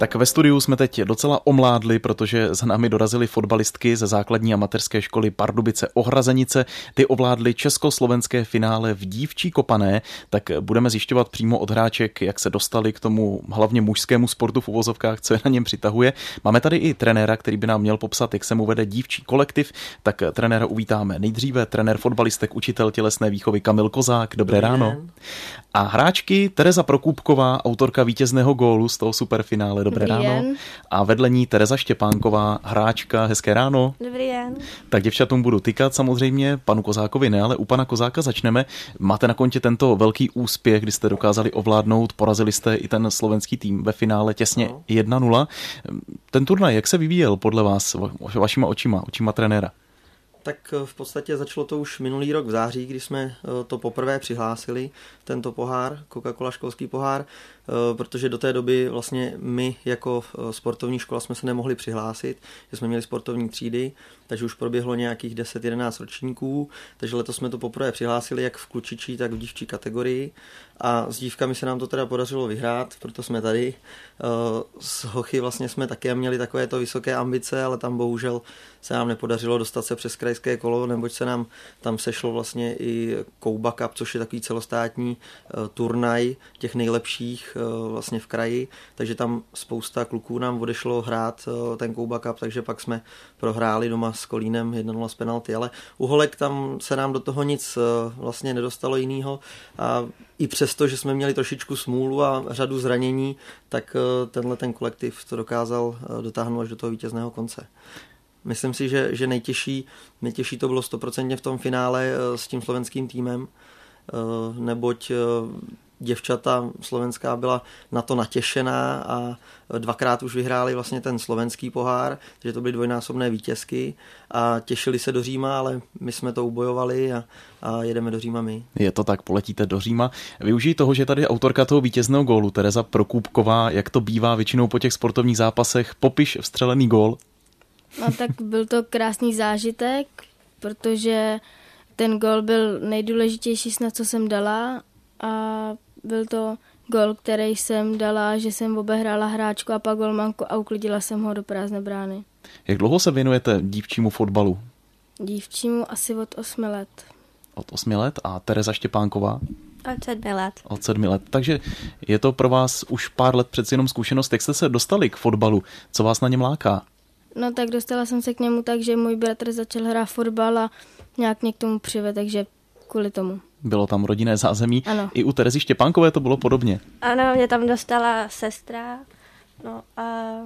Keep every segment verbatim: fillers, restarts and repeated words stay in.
Tak ve studiu jsme teď docela omládli, protože za námi dorazily fotbalistky ze základní a mateřské školy Pardubice Ohrazenice. Ty ovládly československé finále v dívčí kopané, tak budeme zjišťovat přímo od hráček, jak se dostali k tomu hlavně mužskému sportu v uvozovkách, co je na něm přitahuje. Máme tady i trenéra, který by nám měl popsat, jak se mu vede dívčí kolektiv, tak trenéra uvítáme nejdříve. Trenér fotbalistek, učitel tělesné výchovy Kamil Kozák. Dobré ráno. A hráčky Tereza Prokůpková, autorka vítězného gólu z toho superfinále. Dobré Dobrý ráno. den. A vedle ní Tereza Štěpánková, hráčka. Hezké ráno. Dobrý den. Tak děvčatům budu tykat samozřejmě, panu Kozákovi ne, ale u pana Kozáka začneme. Máte na kontě tento velký úspěch, kdy jste dokázali ovládnout, porazili jste i ten slovenský tým ve finále těsně no. jedna nula. Ten turnaj, jak se vyvíjel podle vás, vašima očima, očima trenéra? Tak v podstatě začalo to už minulý rok v září, kdy jsme to poprvé přihlásili, tento pohár, Coca-Cola školský pohár, protože do té doby vlastně my jako sportovní škola jsme se nemohli přihlásit, že jsme měli sportovní třídy, takže už proběhlo nějakých deset jedenáct ročníků, takže letos jsme to poprvé přihlásili jak v klučičí, tak v dívčí kategorii a s dívkami se nám to teda podařilo vyhrát, proto jsme tady. S hochy vlastně jsme také měli takovéto vysoké ambice, ale tam bohužel se nám nepodařilo dostat se přes krajské kolo, neboť se nám tam sešlo vlastně i Kouba Cup, což je takový celostátní turnaj těch nejlepších vlastně v kraji, takže tam spousta kluků nám odešlo hrát ten Kouba Cup, takže pak jsme prohráli doma s Kolínem jedna nula z penalty, ale u holek tam se nám do toho nic vlastně nedostalo jinýho a i přesto, že jsme měli trošičku smůlu a řadu zranění, tak tenhle ten kolektiv to dokázal dotáhnout až do toho vítězného konce. Myslím si, že, že nejtěžší, nejtěžší to bylo stoprocentně v tom finále s tím slovenským týmem, neboť děvčata slovenská byla na to natěšená a dvakrát už vyhráli vlastně ten slovenský pohár, takže to byly dvojnásobné vítězky a těšili se do Říma, ale my jsme to ubojovali a, a jedeme do Říma my. Je to tak, poletíte do Říma. Využij toho, že tady je autorka toho vítězného gólu, Tereza Prokůpková, jak to bývá většinou po těch sportovních zápasech, popiš vstřelený gól. No tak byl to krásný zážitek, protože ten gól byl nejdůležitější snad, co jsem dala a byl to gól, který jsem dala, že jsem obehrála hráčku a pak golmanku a uklidila jsem ho do prázdné brány. Jak dlouho se věnujete dívčímu fotbalu? Dívčímu asi od osmi let. Od osmi let a Tereza Štěpánková? Od sedmi let. Od sedmi let. Takže je to pro vás už pár let přeci jenom zkušenost. Jak jste se dostali k fotbalu? Co vás na něm láká? No tak dostala jsem se k němu tak, že můj bratr začal hrát fotbal a nějak mě k tomu přivedl, takže kvůli tomu. Bylo tam rodinné zázemí. Ano. I u Terezy Štěpánkové to bylo podobně. Ano, mě tam dostala sestra. No a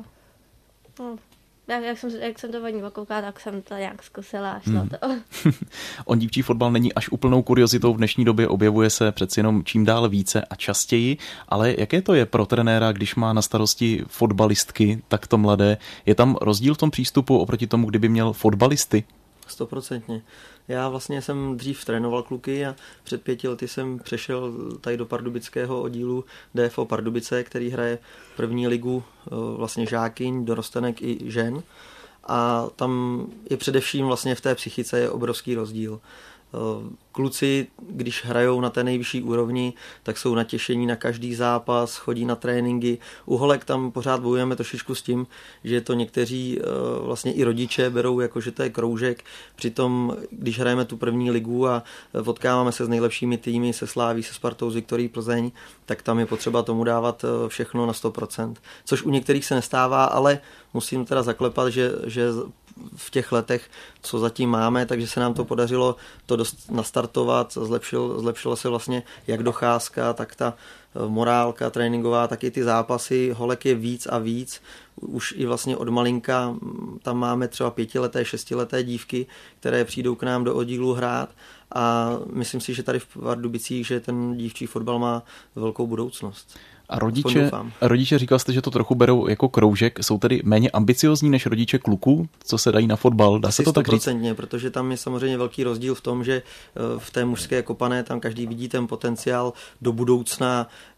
no, jak, jak, jsem, jak jsem to od ní okoukala, tak jsem to nějak zkusila a šlo hmm. to. On dívčí fotbal není až úplnou kuriozitou v dnešní době, objevuje se přeci jenom čím dál více a častěji, ale jaké to je pro trenéra, když má na starosti fotbalistky takto mladé? Je tam rozdíl v tom přístupu oproti tomu, kdyby měl fotbalisty? Stoprocentně. Já vlastně jsem dřív trénoval kluky a před pěti lety jsem přešel tady do pardubického oddílu D F O Pardubice, který hraje první ligu vlastně žákyň, dorostenek i žen. A tam je především vlastně v té psychice je obrovský rozdíl. Kluci, když hrajou na té nejvyšší úrovni, tak jsou natěšení na každý zápas, chodí na tréninky. U holek tam pořád bojujeme trošičku s tím, že to někteří vlastně i rodiče berou jako, že to je kroužek. Přitom, když hrajeme tu první ligu a potkáváme se s nejlepšími týmy, se Sláví, se Spartou, s Viktorií Plzeň, tak tam je potřeba tomu dávat všechno na sto procent. Což u některých se nestává, ale musím teda zaklepat, že, že v těch letech, co zatím máme, takže se nám to podařilo to dost nastartovat, zlepšil, zlepšila se vlastně jak docházka, tak ta morálka tréninková, tak i ty zápasy, holek je víc a víc, už i vlastně od malinka tam máme třeba pětileté, šestileté dívky, které přijdou k nám do oddílu hrát a myslím si, že tady v Pardubicích, že ten dívčí fotbal má velkou budoucnost. A rodiče, rodiče, říkal jste, že to trochu berou jako kroužek, jsou tedy méně ambiciozní než rodiče kluků, co se dají na fotbal, dá se to tak říct? Protože tam je samozřejmě velký rozdíl v tom, že v té mužské kopané tam každý vidí ten potenciál do budoucna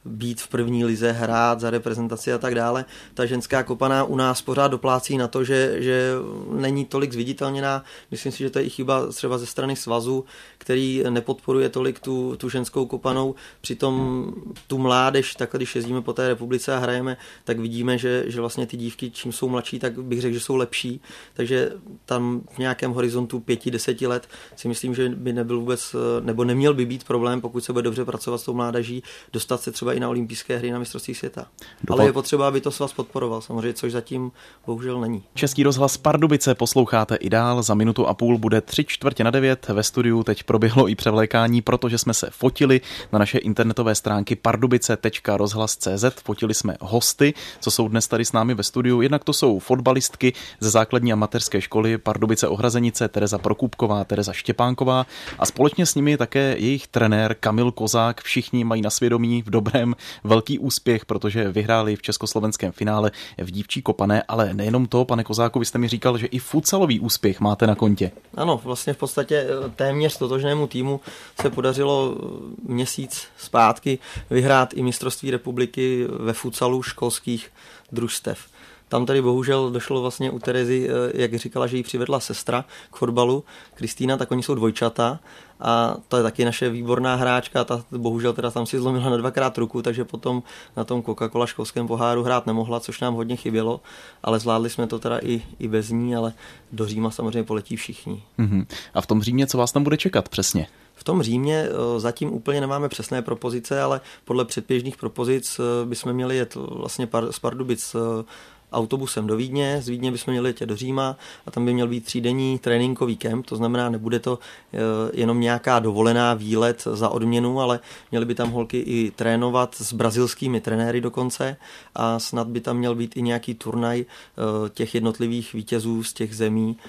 být v první lize, hrát za reprezentaci a tak dále. Ta ženská kopaná u nás pořád doplácí na to, že, že není tolik zviditelněná. Myslím si, že to je i chyba třeba ze strany svazu, který nepodporuje tolik tu, tu ženskou kopanou. Přitom tu mládež, tak když jezdíme po té republice a hrajeme, tak vidíme, že, že vlastně ty dívky, čím jsou mladší, tak bych řekl, že jsou lepší. Takže tam v nějakém horizontu pěti, deseti let si myslím, že by nebyl vůbec, nebo neměl by být problém, pokud se bude dobře pracovat s tou mládeží, dostat se třeba i na olympijské hry, na mistrovství světa. Dopad. Ale je potřeba, aby to svaz podporoval, samozřejmě, což zatím bohužel není. Český rozhlas Pardubice posloucháte i dál, za minutu a půl bude tři čtvrtě na devět. Ve studiu teď proběhlo i převlékání, protože jsme se fotili na naše internetové stránky pardubice tečka rozhlas tečka cé zet. Fotili jsme hosty, co jsou dnes tady s námi ve studiu. Jednak to jsou fotbalistky ze základní a mateřské školy Pardubice Ohrazenice, Tereza Prokůpková, Tereza Štěpánková a společně s nimi také jejich trenér Kamil Kozák. Všichni mají na svědomí v dobrém velký úspěch, protože vyhráli v československém finále v dívčí kopané, ale nejenom to, pane Kozáku, vy jste mi říkal, že i futsalový úspěch máte na kontě. Ano, vlastně v podstatě téměř totožnému týmu se podařilo měsíc zpátky vyhrát i mistrovství republiky ve futsalu školských družstev. Tam tady bohužel došlo vlastně u Terezy, jak říkala, že jí přivedla sestra k fotbalu, Kristýna, tak oni jsou dvojčata a to je taky naše výborná hráčka, ta bohužel teda tam si zlomila na dvakrát ruku, takže potom na tom Coca-Cola školském poháru hrát nemohla, což nám hodně chybělo, ale zvládli jsme to teda i, i bez ní, ale do Říma samozřejmě poletí všichni. Mm-hmm. A v tom Římě, co vás tam bude čekat přesně? V tom Římě zatím úplně nemáme přesné propozice, ale podle předběžných propozic bychom měli jet vlastně z Pardubic autobusem do Vídně, z Vídně bychom měli letět do Říma a tam by měl být třídenní tréninkový kemp, to znamená, nebude to jenom nějaká dovolená výlet za odměnu, ale měly by tam holky i trénovat s brazilskými trenéry dokonce a snad by tam měl být i nějaký turnaj těch jednotlivých vítězů z těch zemí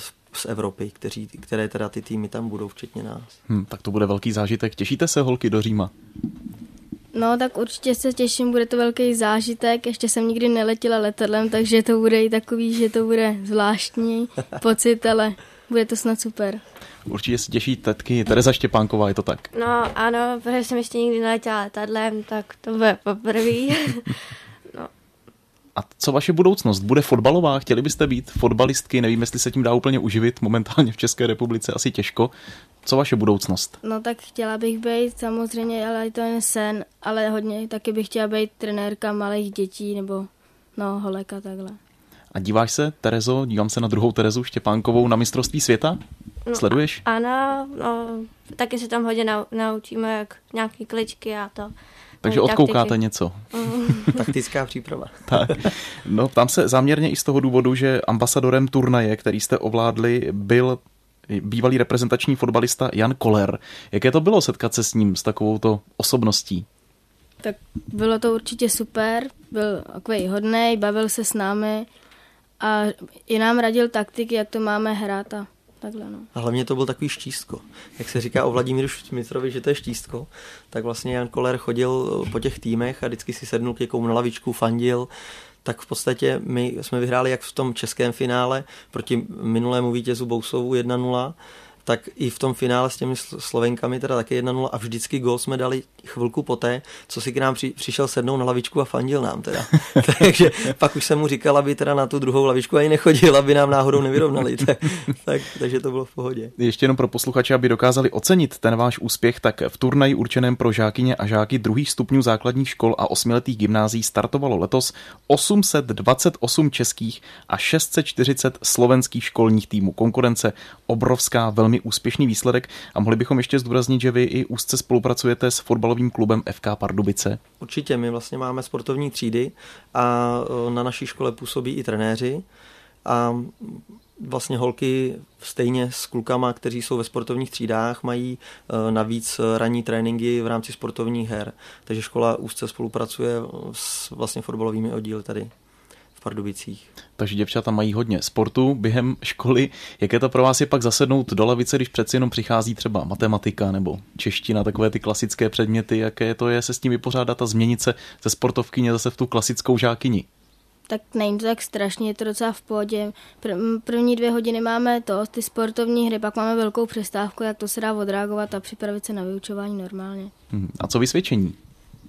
z Evropy, kteří, které teda ty týmy tam budou, včetně nás. Hmm, tak to bude velký zážitek. Těšíte se, holky, do Říma? No, tak určitě se těším, bude to velký zážitek, ještě jsem nikdy neletěla letadlem, takže to bude i takový, že to bude zvláštní pocit, ale bude to snad super. Určitě si těší tetky Tereza Štěpánková, je to tak? No ano, protože jsem ještě nikdy neletěla letadlem, tak to bude poprvé. No. A co vaše budoucnost? Bude fotbalová? Chtěli byste být fotbalistky? Nevím, jestli se tím dá úplně uživit momentálně v České republice, asi těžko. Co vaše budoucnost? No tak chtěla bych být samozřejmě, ale to je sen, ale hodně taky bych chtěla být trenérka malých dětí nebo no holek a takhle. A díváš se, Terezo, dívám se na druhou Terezu Štěpánkovou na mistrovství světa? No, Sleduješ? Ano, no, taky se tam hodně nau, naučíme, jak nějaký kličky a to. Takže odkoukáte taktiky. Něco. Taktická příprava. Tak. No, tam se záměrně i z toho důvodu, že ambasadorem turnaje, který jste ovládli, byl bývalý reprezentační fotbalista Jan Koller. Jaké to bylo setkat se s ním, s takovouto osobností? Tak bylo to určitě super, byl takový hodnej, bavil se s námi a i nám radil taktiky, jak to máme hrát a takhle. No. A hlavně to byl takový štístko. Jak se říká o Vladimíru Šmitrovi, že to je štístko, tak vlastně Jan Koller chodil po těch týmech a vždycky si sednul k někomu na lavičku, fandil. Tak v podstatě my jsme vyhráli jak v tom českém finále proti minulému vítězu Bousovu jedna nula, tak i v tom finále s těmi Slovenkami teda taky jedna nula a vždycky gól jsme dali chvilku poté, co si k nám při, přišel sednout na lavičku a fandil nám teda. Takže pak už jsem mu říkal, aby teda na tu druhou lavičku ani nechodil, aby nám náhodou nevyrovnali. tak, tak, takže to bylo v pohodě. Ještě jenom pro posluchače, aby dokázali ocenit ten váš úspěch, tak v turnaji určeném pro žákyně a žáky druhých stupňů základních škol a osmiletých gymnázií startovalo letos osm set dvacet osm českých a šest set čtyřicet slovenských školních týmů. Konkurence obrovská, velmi úspěšný výsledek a mohli bychom ještě zdůraznit, že vy i úzce spolupracujete s fotbalovým klubem F K Pardubice. Určitě, my vlastně máme sportovní třídy a na naší škole působí i trenéři a vlastně holky stejně s klukama, kteří jsou ve sportovních třídách, mají navíc ranní tréninky v rámci sportovních her. Takže škola úzce spolupracuje s vlastně fotbalovými oddíly tady v Pardubicích. Takže děvčata mají hodně sportu během školy. Jaké to pro vás je pak zasednout do lavice, když přeci jenom přichází třeba matematika nebo čeština, takové ty klasické předměty, jaké to je se s tím vypořádat a změnit se ze sportovkyně zase v tu klasickou žákyni? Tak není to tak strašně, je to docela v pohodě. První dvě hodiny máme to, ty sportovní hry, pak máme velkou přestávku, jak to se dá odreagovat a připravit se na vyučování normálně. A co vysvědčení?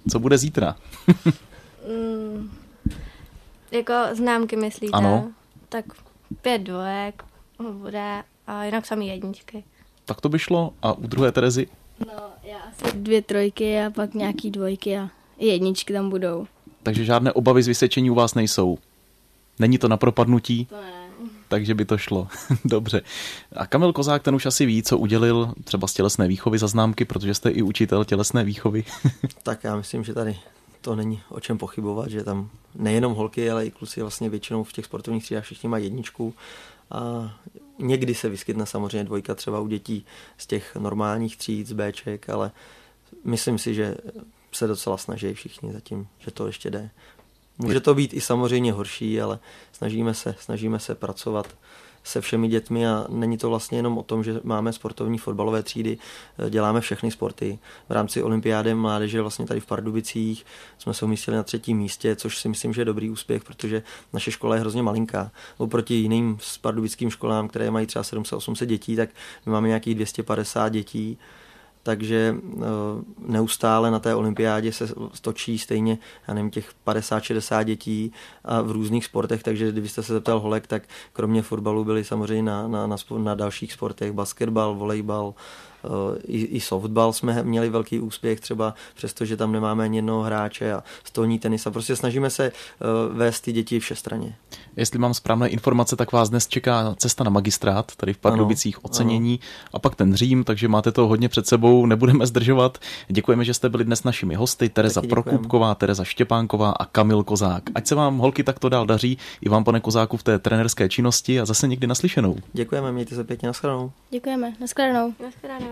Co bude zítra? mm, jako známky myslíte? Ano. Tak pět dvojek bude a jinak samý jedničky. Tak to by šlo. A u druhé Terezy? No, já asi dvě trojky a pak nějaký dvojky a jedničky tam budou. Takže žádné obavy z vysvědčení u vás nejsou. Není to na propadnutí? To ne. Takže by to šlo. Dobře. A Kamil Kozák, ten už asi ví, co udělil třeba z tělesné výchovy za známky, protože jste i učitel tělesné výchovy. Tak já myslím, že tady to není o čem pochybovat, že tam nejenom holky, ale i kluci vlastně většinou v těch sportovních třídách všichni mají jedničku. A někdy se vyskytne samozřejmě dvojka třeba u dětí z těch normálních tříd, z Bček, ale myslím si, že se docela snaží všichni zatím, že to ještě jde. Může to být i samozřejmě horší, ale snažíme se, snažíme se pracovat se všemi dětmi a není to vlastně jenom o tom, že máme sportovní fotbalové třídy, děláme všechny sporty. V rámci olympiády mládeže vlastně tady v Pardubicích jsme se umístili na třetím místě, což si myslím, že je dobrý úspěch, protože naše škola je hrozně malinká. Oproti jiným pardubickým školám, které mají třeba sedm set osm set dětí, tak my máme nějakých dvě stě padesát dětí. Takže neustále na té olympiádě se točí stejně, já nevím, těch padesát šedesát dětí a v různých sportech, takže kdybyste se zeptal holek, tak kromě fotbalu byli samozřejmě na, na, na, na dalších sportech, basketbal, volejbal, i, i softball jsme měli velký úspěch třeba, přestože tam nemáme ani jednoho hráče a stolní tenis a prostě snažíme se vést ty děti všestranně. Jestli mám správné informace, tak vás dnes čeká cesta na magistrát, tady v Pardubicích, ocenění ano. A pak ten Řím, takže máte to hodně před sebou, nebudeme zdržovat. Děkujeme, že jste byli dnes našimi hosty, Tereza Prokupková, Tereza Štěpánková a Kamil Kozák. Ať se vám, holky, takto dál daří, i vám, pane Kozáku, v té trenérské činnosti a zase někdy naslyšenou. Děkujeme, mějte se pěkně, nashledanou. Děkujeme, nashledanou. Nashledanou.